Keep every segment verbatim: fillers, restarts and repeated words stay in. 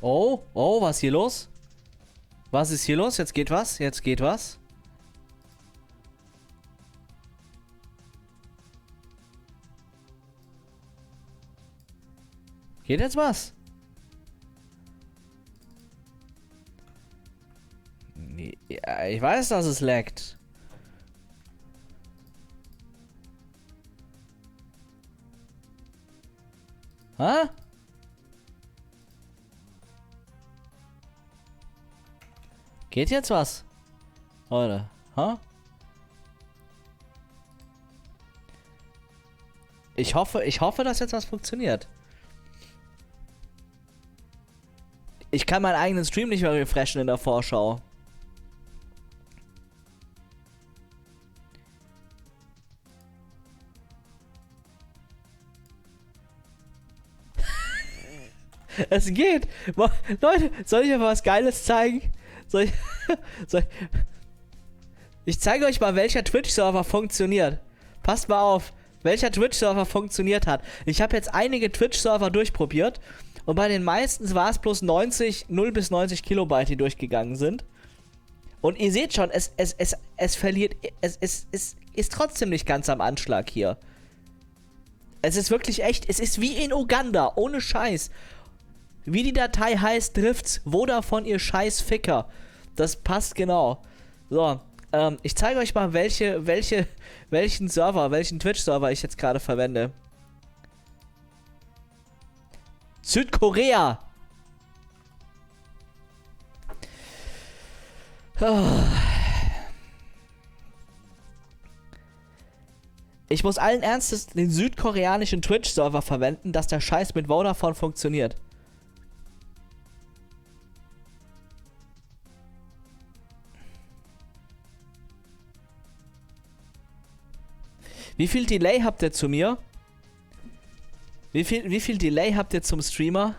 Oh, oh, was ist hier los? Was ist hier los? Jetzt geht was? Jetzt geht was? Geht jetzt was? Nee, ja, ich weiß, dass es laggt. Hä? Geht jetzt was? Leute, hä? Ich hoffe, ich hoffe, dass jetzt was funktioniert. Ich kann meinen eigenen Stream nicht mehr refreshen in der Vorschau. Es geht. Leute, soll ich euch mal was Geiles zeigen? Soll ich, soll ich, ich zeige euch mal, welcher Twitch-Server funktioniert. Passt mal auf, welcher Twitch-Server funktioniert hat. Ich habe jetzt einige Twitch-Server durchprobiert und bei den meisten war es bloß neunzig, null bis neunzig Kilobyte, die durchgegangen sind. Und ihr seht schon, es, es, es, es verliert, es, es, es ist trotzdem nicht ganz am Anschlag hier. Es ist wirklich echt, es ist wie in Uganda, ohne Scheiß. Wie die Datei heißt, trifft's Vodafone, ihr scheiß Ficker. Das passt genau. So, ähm, ich zeige euch mal, welche, welche, welchen Server, welchen Twitch-Server ich jetzt gerade verwende. Südkorea! Oh. Ich muss allen Ernstes den südkoreanischen Twitch-Server verwenden, dass der Scheiß mit Vodafone funktioniert. Wie viel Delay habt ihr zu mir? Wie viel, wie viel Delay habt ihr zum Streamer?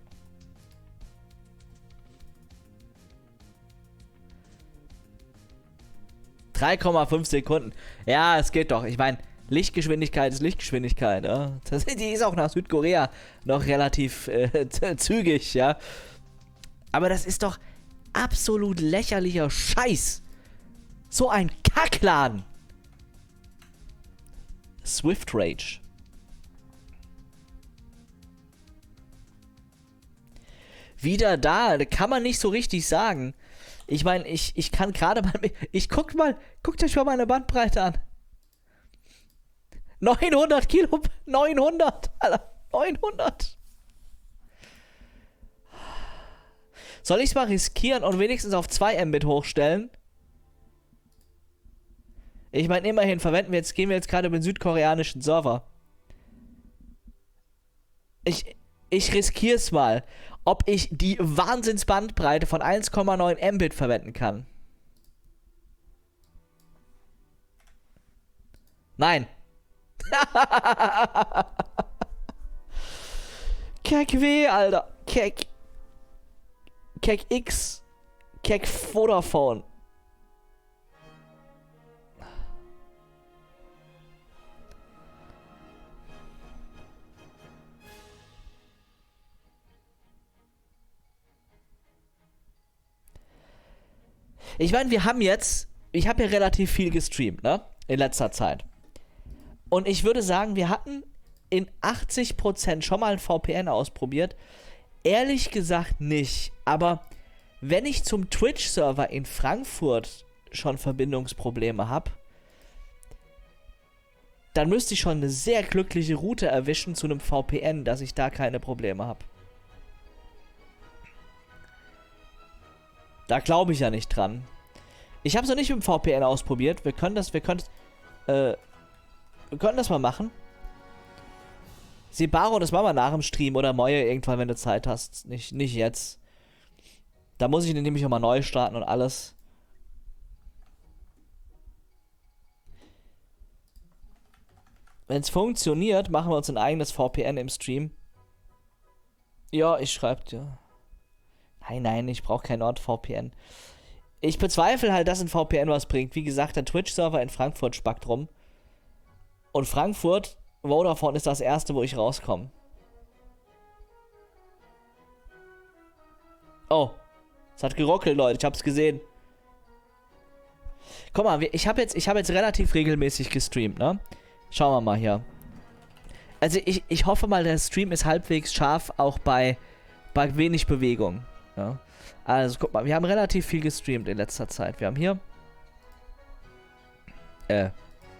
drei Komma fünf Sekunden. Ja, es geht doch. Ich meine, Lichtgeschwindigkeit ist Lichtgeschwindigkeit. Ja? Das, die ist auch nach Südkorea noch relativ äh, zügig, ja. Aber das ist doch absolut lächerlicher Scheiß. So ein Kackladen. Swift Rage. Wieder da, da kann man nicht so richtig sagen. Ich meine, ich, ich kann gerade mal... Ich guck mal, guckt euch mal meine Bandbreite an. neunhundert Kilo, neunhundert, Alter, neunhundert. Soll ich es mal riskieren und wenigstens auf zwei Mbit hochstellen? Ich meine, immerhin verwenden wir jetzt, gehen wir jetzt gerade über den südkoreanischen Server. Ich, ich riskiere es mal, ob ich die Wahnsinnsbandbreite von eins Komma neun Mbit verwenden kann. Nein. Keck W, Alter. Keck. Keck X. Keck Vodafone. Ich meine, wir haben jetzt, ich habe ja relativ viel gestreamt, ne? In letzter Zeit. Und ich würde sagen, wir hatten in achtzig Prozent schon mal ein V P N ausprobiert. Ehrlich gesagt nicht. Aber wenn ich zum Twitch-Server in Frankfurt schon Verbindungsprobleme habe, dann müsste ich schon eine sehr glückliche Route erwischen zu einem V P N, dass ich da keine Probleme habe. Da glaube ich ja nicht dran. Ich habe es noch nicht mit dem V P N ausprobiert. Wir können das, wir können, äh, wir können das mal machen. Sebaro, das machen wir nach dem Stream oder Moje irgendwann, wenn du Zeit hast. Nicht, nicht jetzt. Da muss ich den nämlich nochmal neu starten und alles. Wenn es funktioniert, machen wir uns ein eigenes V P N im Stream. Ja, ich schreibe dir. Nein, nein, ich brauche kein Nord-V P N. Ich bezweifle halt, dass ein V P N was bringt. Wie gesagt, der Twitch-Server in Frankfurt spackt rum. Und Frankfurt, Vodafone ist das erste, wo ich rauskomme. Oh, es hat gerockelt, Leute. Ich hab's gesehen. Guck mal, ich habe jetzt, ich hab jetzt relativ regelmäßig gestreamt, ne? Schauen wir mal hier. Also ich, ich hoffe mal, der Stream ist halbwegs scharf, auch bei, bei wenig Bewegung. Ja? Also guck mal, wir haben relativ viel gestreamt in letzter Zeit. Wir haben hier... Äh...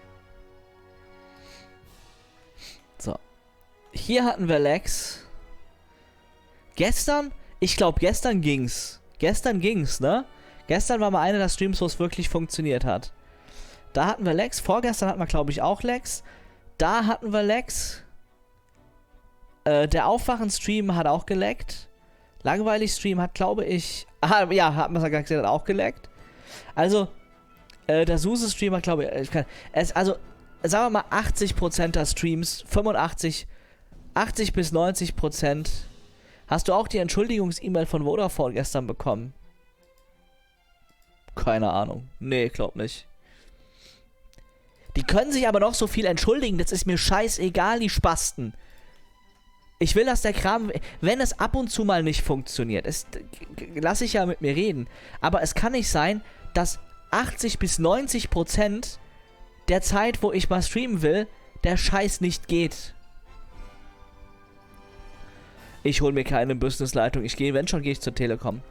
So. Hier hatten wir Lex. Gestern? Ich glaube, gestern ging's. Gestern ging's, ne? Gestern war mal einer der Streams, wo es wirklich funktioniert hat. Da hatten wir Lex. Vorgestern hatten wir, glaube ich, auch Lex. Da hatten wir Lex. Äh, der Aufwachen-Stream hat auch geleckt. Langweilig-Stream hat, glaube ich... Ah, ja, hat man es ja gesagt, hat auch geleckt. Also, äh, der Suse-Stream hat, glaube ich... Kann, es, also, sagen wir mal, achtzig Prozent der Streams, fünfundachtzig, achtzig bis neunzig Prozent. Hast du auch die Entschuldigungs-E-Mail von Vodafone gestern bekommen? Keine Ahnung. Nee, glaub nicht. Die können sich aber noch so viel entschuldigen, das ist mir scheißegal, die Spasten. Ich will, dass der Kram, wenn es ab und zu mal nicht funktioniert, ist, lass ich ja mit mir reden, aber es kann nicht sein, dass achtzig bis neunzig Prozent der Zeit, wo ich mal streamen will, der Scheiß nicht geht. Ich hole mir keine Businessleitung, ich gehe, wenn schon, gehe ich zur Telekom.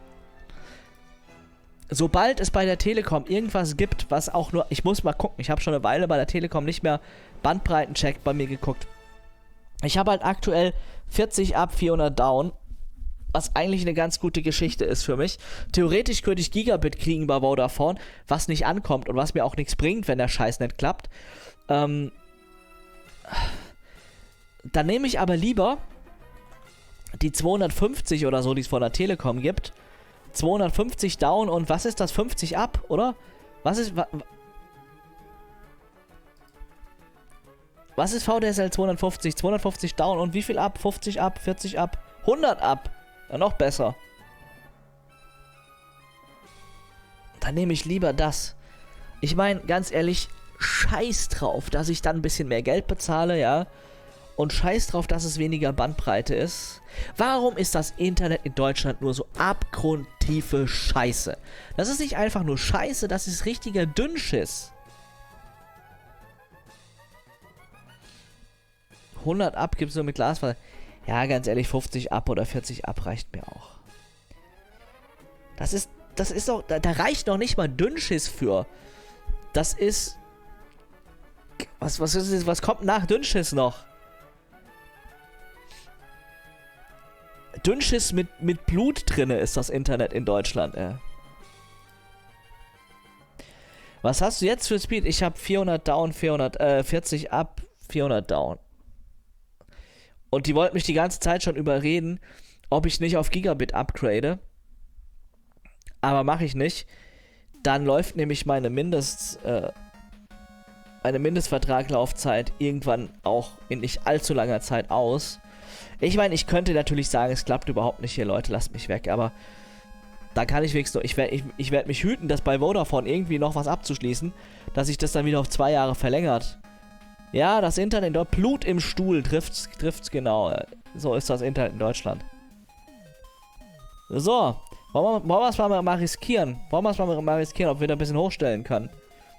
Sobald es bei der Telekom irgendwas gibt, was auch nur... Ich muss mal gucken, ich habe schon eine Weile bei der Telekom nicht mehr Bandbreitencheck bei mir geguckt. Ich habe halt aktuell vierzig up, vierhundert down, was eigentlich eine ganz gute Geschichte ist für mich. Theoretisch könnte ich Gigabit kriegen bei Vodafone, was nicht ankommt und was mir auch nichts bringt, wenn der Scheiß nicht klappt. Ähm, dann nehme ich aber lieber die zweihundertfünfzig oder so, die es von der Telekom gibt. zweihundertfünfzig down und was ist das? fünfzig up, oder? Was ist... Wa was ist V D S L zweihundertfünfzig? zweihundertfünfzig down und wie viel up? fünfzig up, vierzig up, hundert up. Ja, noch besser. Dann nehme ich lieber das. Ich meine, ganz ehrlich, scheiß drauf, dass ich dann ein bisschen mehr Geld bezahle, ja. Und scheiß drauf, dass es weniger Bandbreite ist. Warum ist das Internet in Deutschland nur so abgrundtiefe Scheiße? Das ist nicht einfach nur Scheiße, das ist richtiger Dünnschiss. hundert up gibt es nur mit Glasfaser. Ja, ganz ehrlich, fünfzig up oder vierzig up reicht mir auch. Das ist, das ist doch, da, da reicht noch nicht mal Dünnschiss für. Das ist, was, was ist, was kommt nach Dünnschiss noch? Dünnschiss mit, mit Blut drinne ist das Internet in Deutschland, ey. Was hast du jetzt für Speed? Ich habe vierhundert down, vierhundert, äh, vierzig up, vierhundert down. Und die wollten mich die ganze Zeit schon überreden, ob ich nicht auf Gigabit upgrade. Aber mache ich nicht. Dann läuft nämlich meine Mindest, äh, meine Mindestvertraglaufzeit irgendwann auch in nicht allzu langer Zeit aus. Ich meine, ich könnte natürlich sagen, es klappt überhaupt nicht hier, Leute, lasst mich weg, aber da kann ich wenigstens, ich werde ich, ich werd mich hüten, das bei Vodafone irgendwie noch was abzuschließen, dass sich das dann wieder auf zwei Jahre verlängert. Ja, das Internet, dort Blut im Stuhl, trifft's, trifft's genau. So ist das Internet in Deutschland. So, wollen wir, wollen wir es mal, mal riskieren? Wollen wir es mal, mal riskieren, ob wir da ein bisschen hochstellen können?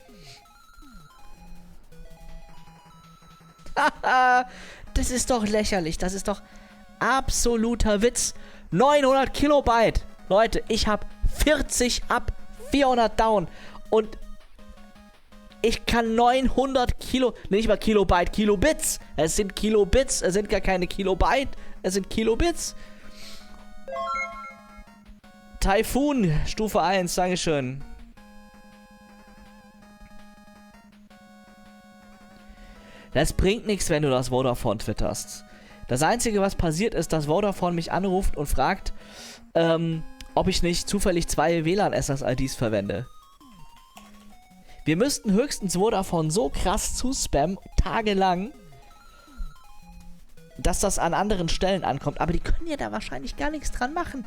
Haha, das ist doch lächerlich, das ist doch absoluter Witz. neunhundert Kilobyte. Leute, ich habe vierzig up, vierhundert down und ich kann neunhundert Kilo, nee, nicht mal Kilobyte, Kilobits. Es sind Kilobits, es sind gar keine Kilobyte, es sind Kilobits. Typhoon, Stufe eins, Dankeschön. Das bringt nichts, wenn du das Vodafone twitterst. Das Einzige, was passiert ist, dass Vodafone mich anruft und fragt, ähm, ob ich nicht zufällig zwei W L A N-S S I Ds verwende. Wir müssten höchstens Vodafone so krass zuspammen, tagelang, dass das an anderen Stellen ankommt. Aber die können ja da wahrscheinlich gar nichts dran machen.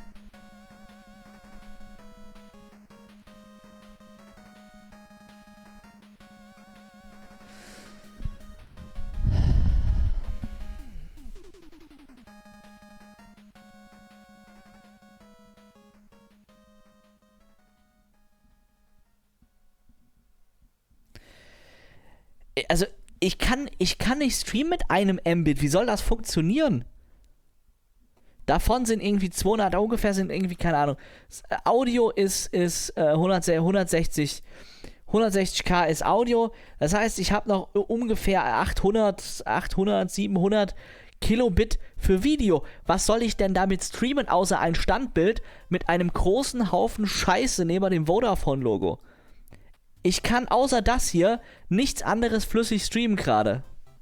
Also, ich kann, ich kann nicht streamen mit einem Mbit. Wie soll das funktionieren? Davon sind irgendwie zweihundert, ungefähr sind irgendwie, keine Ahnung. Audio ist, ist äh, hundertsechzig, hundertsechzig K ist Audio. Das heißt, ich habe noch ungefähr achthundert, achthundert, siebenhundert Kilobit für Video. Was soll ich denn damit streamen, außer ein Standbild mit einem großen Haufen Scheiße neben dem Vodafone-Logo? Ich kann außer das hier nichts anderes flüssig streamen gerade.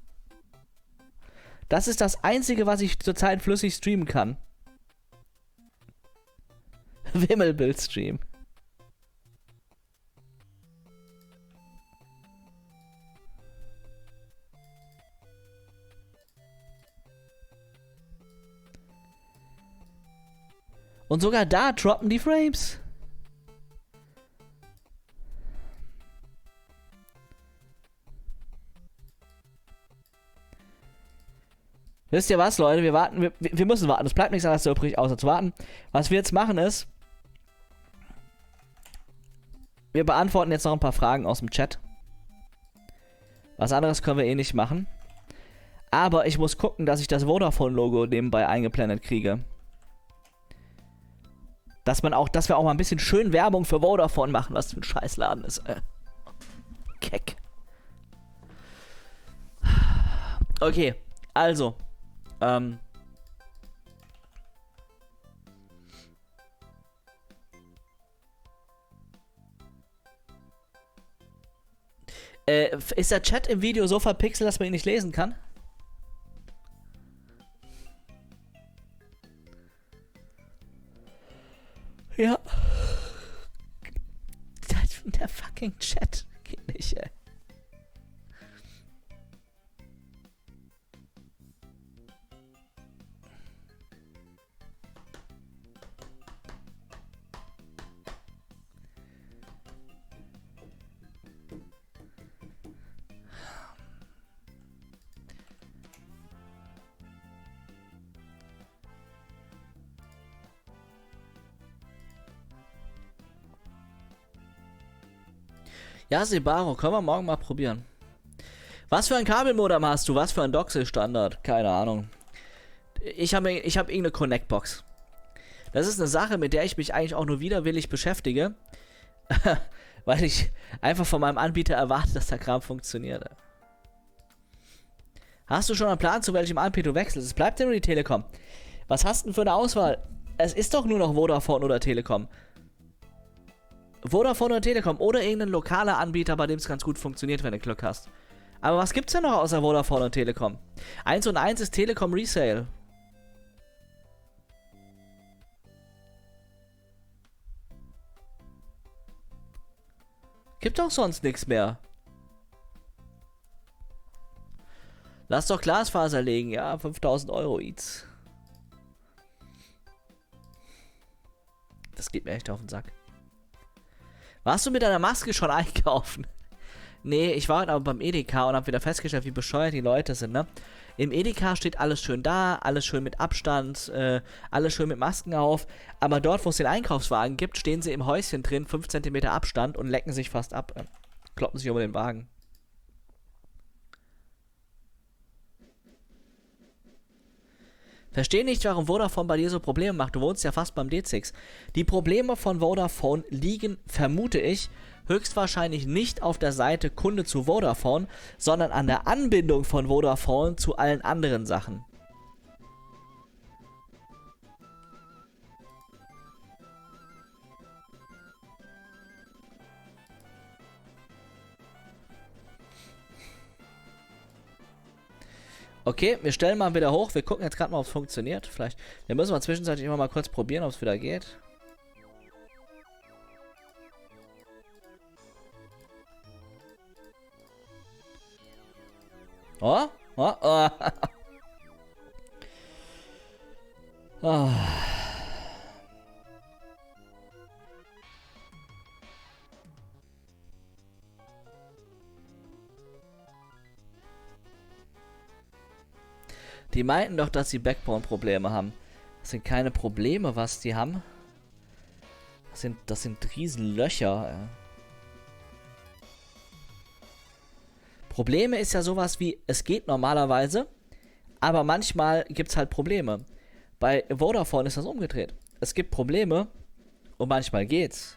Das ist das Einzige, was ich zurzeit flüssig streamen kann. Wimmelbild-Stream. Und sogar da droppen die Frames. Wisst ihr was, Leute? Wir warten, wir, wir müssen warten. Es bleibt nichts anderes übrig, außer zu warten. Was wir jetzt machen ist, wir beantworten jetzt noch ein paar Fragen aus dem Chat. Was anderes können wir eh nicht machen. Aber ich muss gucken, dass ich das Vodafone-Logo nebenbei eingeblendet kriege. Dass man auch, dass wir auch mal ein bisschen schön Werbung für Vodafone machen, was für ein Scheißladen ist. Äh. Keck. Okay, also. Ähm. Äh, ist der Chat im Video so verpixelt, dass man ihn nicht lesen kann? Ja. Der fucking Chat geht nicht, ey. Ja, Sebaro, können wir morgen mal probieren. Was für ein Kabelmodem hast du? Was für ein Doxel-Standard? Keine Ahnung. Ich habe ich hab irgendeine Connect-Box. Das ist eine Sache, mit der ich mich eigentlich auch nur widerwillig beschäftige. Weil ich einfach von meinem Anbieter erwarte, dass der Kram funktioniert. Hast du schon einen Plan, zu welchem Anbieter du wechselst? Es bleibt ja nur die Telekom. Was hast du denn für eine Auswahl? Es ist doch nur noch Vodafone oder Telekom. Vodafone oder Telekom oder irgendein lokaler Anbieter, bei dem es ganz gut funktioniert, wenn du Glück hast. Aber was gibt's denn noch außer Vodafone und Telekom? eins und eins ist Telekom Resale. Gibt doch sonst nichts mehr. Lass doch Glasfaser legen, ja, fünftausend Euro each. Das geht mir echt auf den Sack. Warst du mit deiner Maske schon einkaufen? Nee, ich war heute aber beim Edeka und hab wieder festgestellt, wie bescheuert die Leute sind, ne? Im Edeka steht alles schön da, alles schön mit Abstand, äh, alles schön mit Masken auf. Aber dort, wo es den Einkaufswagen gibt, stehen sie im Häuschen drin, fünf Zentimeter Abstand und lecken sich fast ab. Äh, kloppen sich über den Wagen. Verstehe nicht, warum Vodafone bei dir so Probleme macht. Du wohnst ja fast beim D sechs. Die Probleme von Vodafone liegen, vermute ich, höchstwahrscheinlich nicht auf der Seite Kunde zu Vodafone, sondern an der Anbindung von Vodafone zu allen anderen Sachen. Okay, wir stellen mal wieder hoch. Wir gucken jetzt gerade mal, ob es funktioniert. Vielleicht. Wir müssen mal zwischenzeitlich immer mal kurz probieren, ob es wieder geht. Oh, oh, oh. Oh. Die meinten doch, dass sie Backbone-Probleme haben. Das sind keine Probleme, was die haben. Das sind, das sind Riesenlöcher. Probleme ist ja sowas wie, es geht normalerweise, aber manchmal gibt es halt Probleme. Bei Vodafone ist das umgedreht. Es gibt Probleme und manchmal geht's.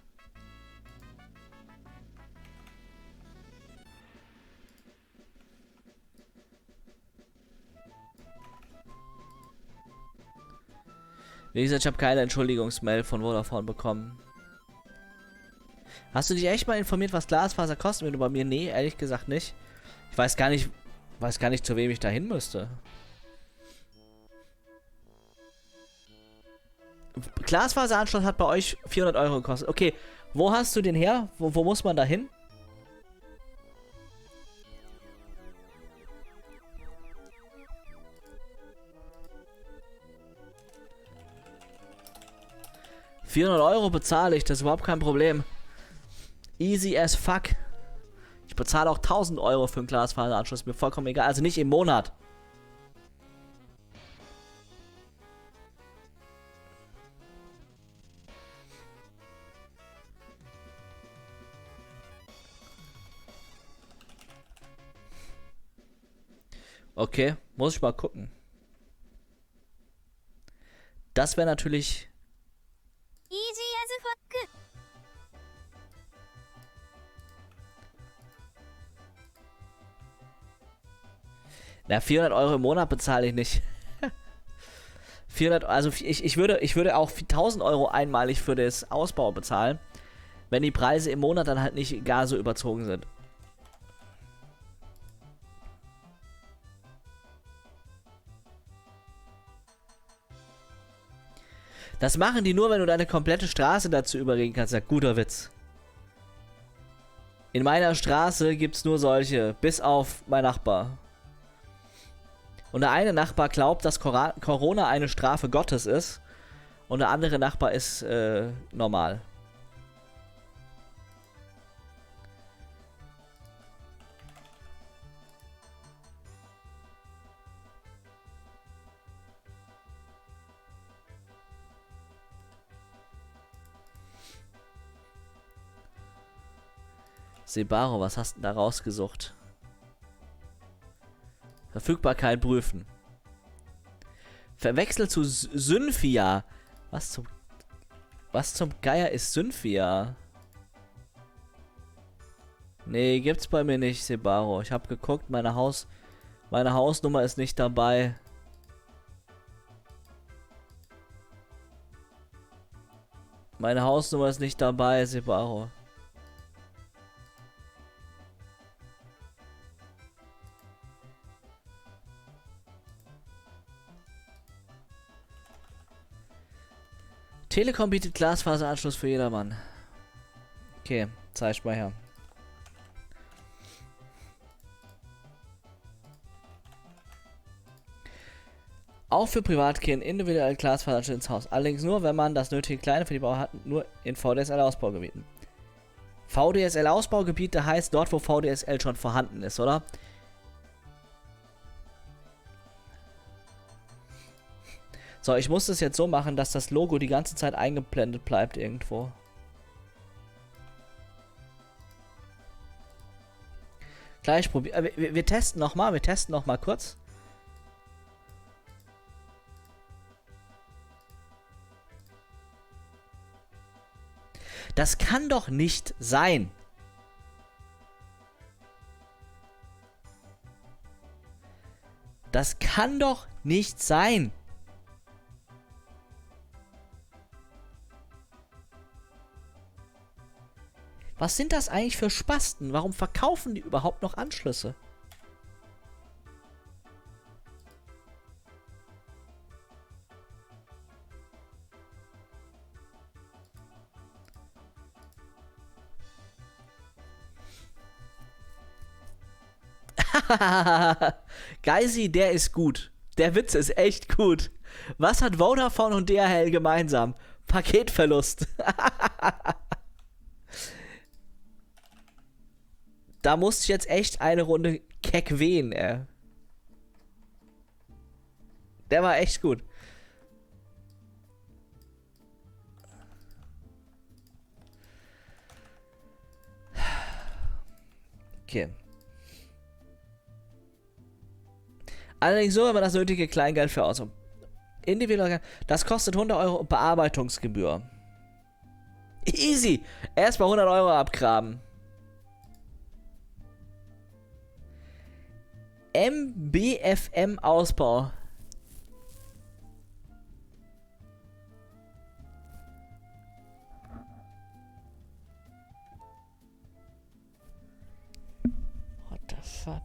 Wie gesagt, ich habe keine Entschuldigungsmail von Vodafone bekommen. Hast du dich echt mal informiert, was Glasfaser kostet, wenn du bei mir? Nee, ehrlich gesagt nicht. Ich weiß gar nicht, weiß gar nicht, zu wem ich da hin müsste. Glasfaseranschluss hat bei euch vierhundert Euro gekostet. Okay, wo hast du den her? Wo, wo muss man da hin? vierhundert Euro bezahle ich, das ist überhaupt kein Problem. Easy as fuck. Ich bezahle auch tausend Euro für einen Glasfaseranschluss, mir vollkommen egal. Also nicht im Monat. Okay, muss ich mal gucken. Das wäre natürlich... Easy as fuck. Na, vierhundert Euro im Monat bezahle ich nicht. vierhundert, also ich, ich, würde, ich würde auch tausend Euro einmalig für das Ausbau bezahlen, wenn die Preise im Monat dann halt nicht gar so überzogen sind. Das machen die nur, wenn du deine komplette Straße dazu überreden kannst. Ja, guter Witz. In meiner Straße gibt es nur solche, bis auf mein Nachbar. Und der eine Nachbar glaubt, dass Corona eine Strafe Gottes ist. Und der andere Nachbar ist äh, normal. Sebaro, was hast du da rausgesucht? Verfügbarkeit prüfen. Verwechselt zu Synfia. Was zum... Was zum Geier ist Synfia? Nee, gibt's bei mir nicht, Sebaro. Ich habe geguckt, meine Haus... Meine Hausnummer ist nicht dabei. Meine Hausnummer ist nicht dabei, Sebaro. Telekom bietet Glasfaseranschluss für jedermann. Okay, zeig mal her. Auch für Privatkinder individuell Glasfaseranschluss ins Haus. Allerdings nur, wenn man das nötige Kleine für die Bauer hat, nur in V D S L-Ausbaugebieten. V D S L-Ausbaugebiete heißt dort, wo V D S L schon vorhanden ist, oder? So, ich muss das jetzt so machen, dass das Logo die ganze Zeit eingeblendet bleibt irgendwo. Gleich probieren. Wir, wir testen nochmal, wir testen nochmal kurz. Das kann doch nicht sein. Das kann doch nicht sein. Was sind das eigentlich für Spasten? Warum verkaufen die überhaupt noch Anschlüsse? Geisi, der ist gut. Der Witz ist echt gut. Was hat Vodafone und D H L gemeinsam? Paketverlust. Da musste ich jetzt echt eine Runde keck wehen, ey. Der war echt gut. Okay. Allerdings so, wenn man das nötige Kleingeld für aus. Individuell, das kostet hundert Euro Bearbeitungsgebühr. Easy. Erstmal hundert Euro abgraben. M B F M Ausbau. What the fuck?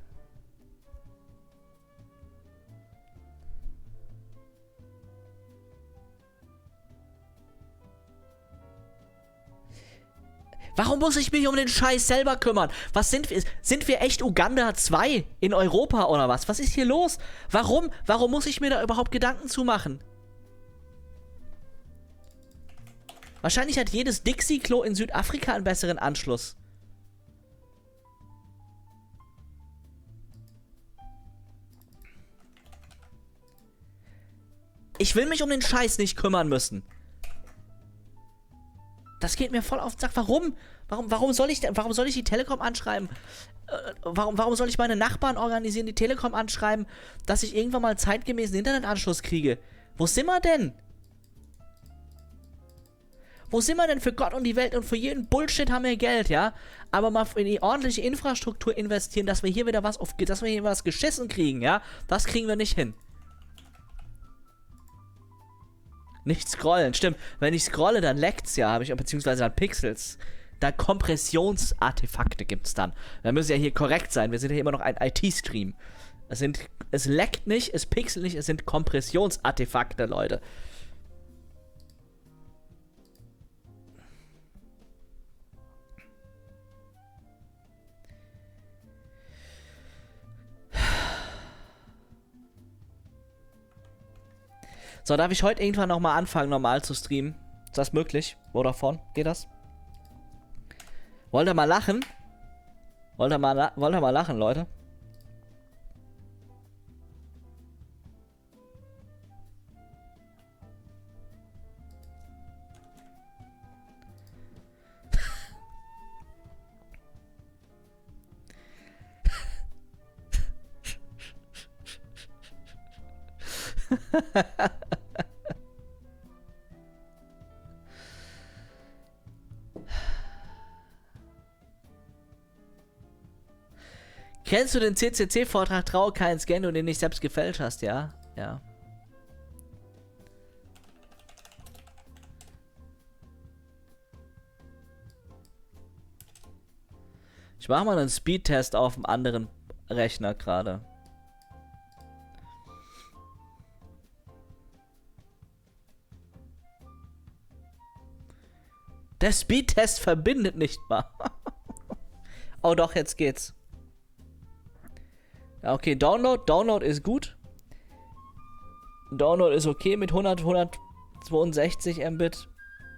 Warum muss ich mich um den Scheiß selber kümmern? Was sind wir? Sind wir echt Uganda zwei in Europa oder was? Was ist hier los? Warum? Warum muss ich mir da überhaupt Gedanken zu machen? Wahrscheinlich hat jedes Dixie-Klo in Südafrika einen besseren Anschluss. Ich will mich um den Scheiß nicht kümmern müssen. Das geht mir voll auf den Sack. Warum? Warum, warum soll ich denn, warum soll ich die Telekom anschreiben? Äh, warum, warum soll ich meine Nachbarn organisieren, die Telekom anschreiben, dass ich irgendwann mal zeitgemäß einen Internetanschluss kriege? Wo sind wir denn? Wo sind wir denn für Gott und die Welt? Und für jeden Bullshit haben wir Geld, ja? Aber mal in die ordentliche Infrastruktur investieren, dass wir hier wieder was auf, dass wir hier was geschissen kriegen, ja? Das kriegen wir nicht hin. Nicht scrollen, stimmt. Wenn ich scrolle, dann leckt's ja, habe ich, beziehungsweise dann Pixels. Da Kompressionsartefakte gibt's dann. Da müssen ja hier korrekt sein. Wir sind ja immer noch ein I T-Stream. Es sind, es leckt nicht, es pixelt nicht, es sind Kompressionsartefakte, Leute. So, darf ich heute irgendwann nochmal anfangen, normal zu streamen? Ist das möglich? Vodafone? Geht das? Wollt ihr mal lachen? Wollt ihr mal, wollt ihr mal lachen, Leute? Kennst du den C C C-Vortrag Traue keinen Scan, du den nicht selbst gefälscht hast, ja? Ja. Ich mache mal einen Speedtest auf dem anderen Rechner gerade. Der Speedtest verbindet nicht mal. Oh doch, jetzt geht's. Ja, okay, Download. Download ist gut. Download ist okay mit hundert, hundertzweiundsechzig Mbit.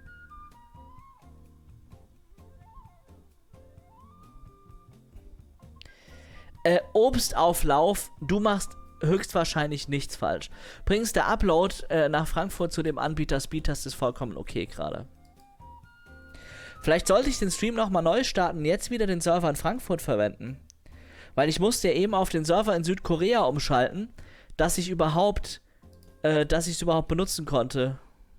Äh, Obstauflauf. Du machst höchstwahrscheinlich nichts falsch. Bringst der Upload äh, nach Frankfurt zu dem Anbieter Speedtest ist vollkommen okay gerade. Vielleicht sollte ich den Stream nochmal neu starten und jetzt wieder den Server in Frankfurt verwenden. Weil ich musste ja eben auf den Server in Südkorea umschalten, dass ich überhaupt, äh, dass ich es überhaupt benutzen konnte.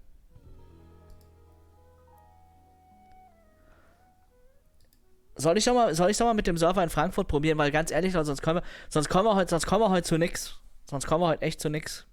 Soll ich doch mal, soll ich doch mal mit dem Server in Frankfurt probieren, weil ganz ehrlich, sonst kommen wir, sonst kommen wir heute, sonst kommen wir heute zu nix. Sonst kommen wir heute echt zu nix.